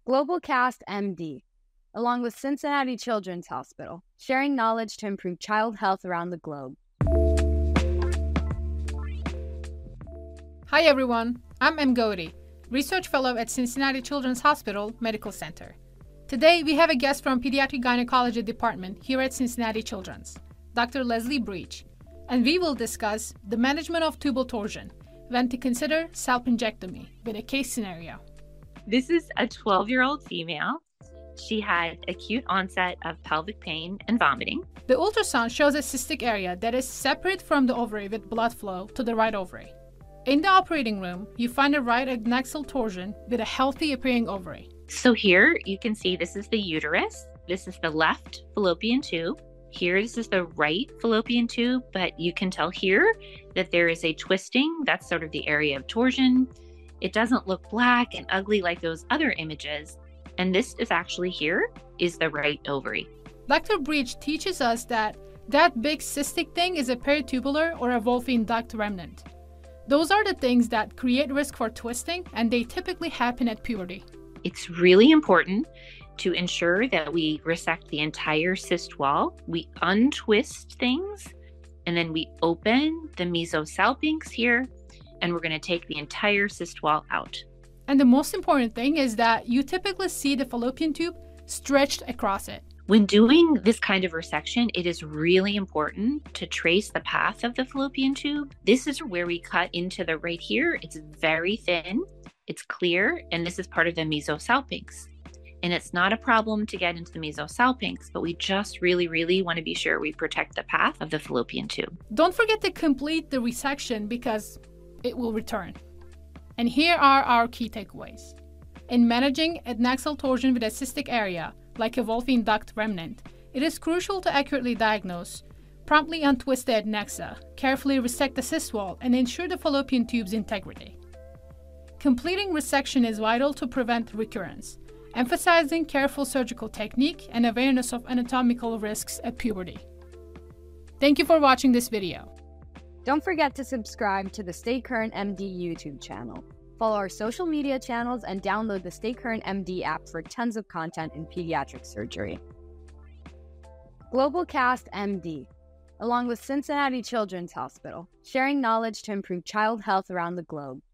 GlobalCast MD, along with Cincinnati Children's Hospital, sharing knowledge to improve child health around the globe. Hi everyone, I'm M. Gowdy, Research Fellow at Cincinnati Children's Hospital Medical Center. Today we have a guest from Pediatric Gynecology Department here at Cincinnati Children's, Dr. Leslie Breach, and we will discuss the management of tubal torsion when to consider salpingectomy with a case scenario. This is a 12-year-old female. She had acute onset of pelvic pain and vomiting. The ultrasound shows a cystic area that is separate from the ovary with blood flow to the right ovary. In the operating room, you find a right adnexal torsion with a healthy appearing ovary. So here you can see this is the uterus. This is the left fallopian tube. Here, this is the right fallopian tube, but you can tell here that there is a twisting. That's sort of the area of torsion. It doesn't look black and ugly like those other images. And this is actually here is the right ovary. Dr. Breach teaches us that big cystic thing is a peritubular or a Wolfine duct remnant. Those are the things that create risk for twisting, and they typically happen at puberty. It's really important to ensure that we resect the entire cyst wall. We untwist things, and then we open the mesosalpinx here, and we're going to take the entire cyst wall out. And the most important thing is that you typically see the fallopian tube stretched across it. When doing this kind of resection, it is really important to trace the path of the fallopian tube. This is where we cut into the right here. It's very thin, it's clear, and this is part of the mesosalpinx. And it's not a problem to get into the mesosalpinx, but we just really want to be sure we protect the path of the fallopian tube. Don't forget to complete the resection because it will return. And here are our key takeaways. In managing adnexal torsion with a cystic area, like a Wolfine duct remnant, it is crucial to accurately diagnose, promptly untwist the adnexa, carefully resect the cyst wall, and ensure the fallopian tube's integrity. Completing resection is vital to prevent recurrence, emphasizing careful surgical technique and awareness of anatomical risks at puberty. Thank you for watching this video. Don't forget to subscribe to the Stay Current MD YouTube channel. Follow our social media channels and download the Stay Current MD app for tons of content in pediatric surgery. GlobalCast MD, along with Cincinnati Children's Hospital, sharing knowledge to improve child health around the globe.